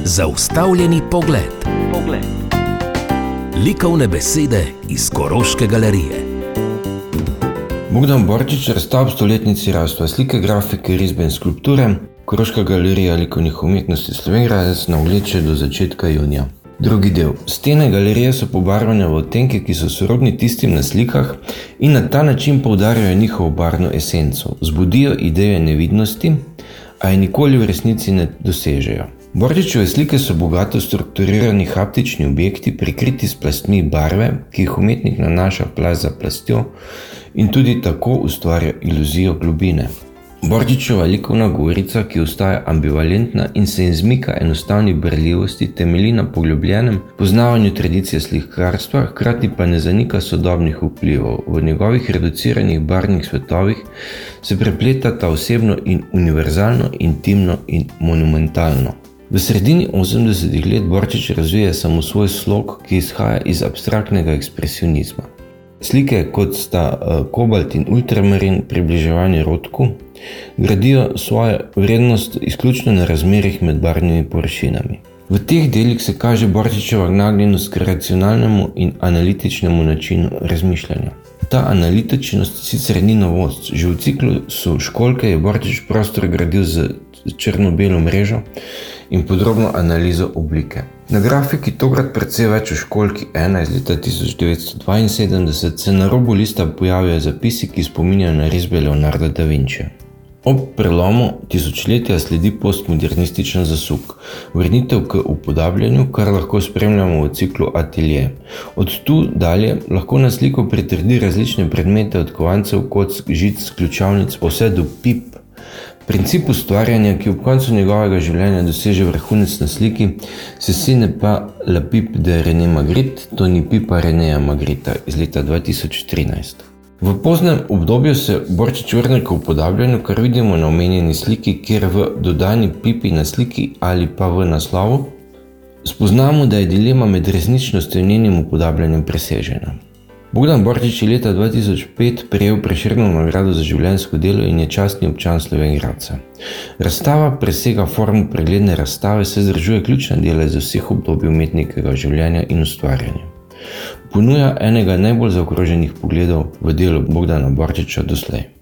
Zaustavljeni pogled. Likovne besede iz Koroške galerije. Bogdan Borčič, razstava ob stoletnici rojstva, slike, grafike, risbe in skulpture, Koroška galerija likovnih umetnosti Slovenjgradec na ogled še do začetka junija. Drugi del. Stene galerije so pobarvane v odtenke, ki so sorodni tistim na slikah in na ta način poudarjajo njihovo barvno esenco. Vzbudijo ideje nevidnosti, a je nikoli v resnici ne dosežejo. Borčičeve slike so bogato strukturirani haptični objekti, prikriti s plastmi barve, ki jih umetnik nanaša plast za plastjo in tudi tako ustvarja iluzijo globine. Borčičeva likovna govorica, ki ostaja ambivalentna in se izmika enostavni berljivosti, temelji na poglobljenem poznavanju tradicije slikarstva, hkrati pa ne zanika sodobnih vplivov. V njegovih reduciranih barvnih svetovih se prepletata osebno in univerzalno, intimno in monumentalno. V sredini 80-ih let Borčič razvija samo svoj slog, ki izhaja iz abstraktnega ekspresionizma. Slike, kot sta kobalt in ultramarin, približevanje rodku, gradijo svojo vrednost izključno na razmerjih med barvnimi površinami. V teh delih se kaže Borčičeva nagnjenost k racionalnemu in analitičnemu načinu razmišljanja. Ta analitičnost sicer ni novost. Že v ciklusu Školjke je Borčič prostor gradil z črno-belo mrežo in podrobno analizo oblike. Na grafiki, tokrat precej več v Školjki 1 iz leta 1972, se na robu lista pojavijo zapisi, ki spominjajo na risbe Leonarda da Vincija. Ob prelomu tisočletja sledi postmodernističen zasuk, vrnitev k upodabljanju, kar lahko spremljamo v ciklu Atelje. Od tu dalje lahko na sliko pritrdi različne predmete od kovancev, kock, žic, ključavnic, vse do pip. Princip ustvarjanja, ki ob koncu njegovega življenja doseže vrhunec na sliki, se sine pa La Pipe de René Magritte, to ni pipa Renéja Magritta iz leta 2013. V poznem obdobju se Borčič vrne k upodabljanju, kar vidimo na omenjeni sliki, kjer v dodani pipi na sliki ali pa v naslovu spoznamo, da je dilema med resničnostjo in njenim upodabljanjem presežena. Bogdan Borčič je leta 2005 prejel Prešernovo nagrado za življenjsko delo in je častni občan Slovenjgradca. Razstava presega formo pregledne razstave, se združuje ključna dela iz vseh obdobij umetnikovega življenja in ustvarjanja. Ponuja enega najbolj zaokroženih pogledov v delu Bogdana Borčiča doslej.